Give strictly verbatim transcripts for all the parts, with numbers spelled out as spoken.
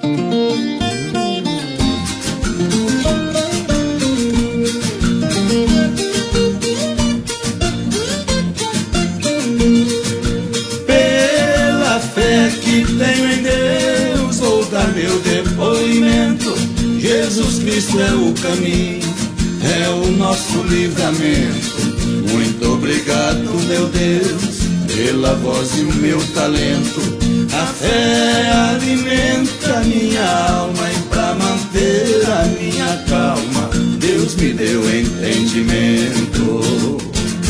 Pela fé que tenho em Deus, vou dar meu depoimento. Jesus Cristo é o caminho, é o nosso livramento. Muito obrigado, meu Deus, pela voz e o meu talento. A fé alimenta minha alma e pra manter a minha calma, Deus me deu entendimento.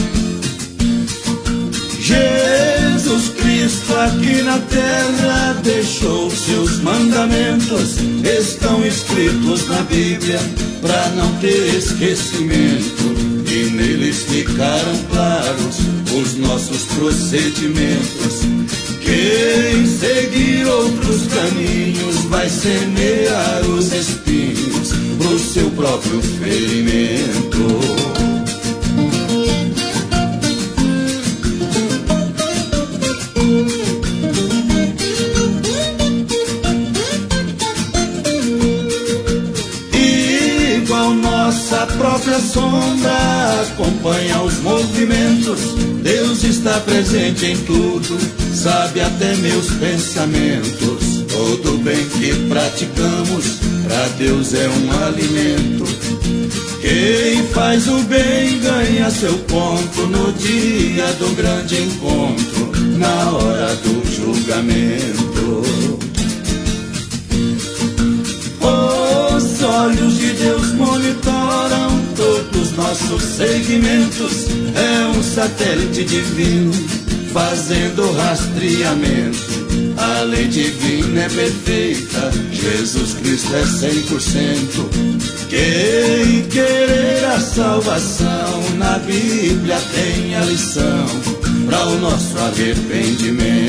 Jesus Cristo aqui na terra deixou seus mandamentos, estão escritos na Bíblia pra não ter esquecimento. E neles ficaram claros os nossos procedimentos. Quem seguir outros caminhos vai semear os espinhos pro seu próprio ferimento. Igual nossa própria sombra acompanha os movimentos, Deus está presente em tudo, sabe até meus pensamentos. Todo bem que praticamos, pra Deus é um alimento. Quem faz o bem ganha seu ponto no dia do grande encontro, na hora do julgamento. Os olhos de Deus monitoram todos nossos segmentos, é um satélite divino fazendo rastreamento. A lei divina é perfeita, Jesus Cristo é cem por cento. Quem querer a salvação, na Bíblia tem a lição para o nosso arrependimento.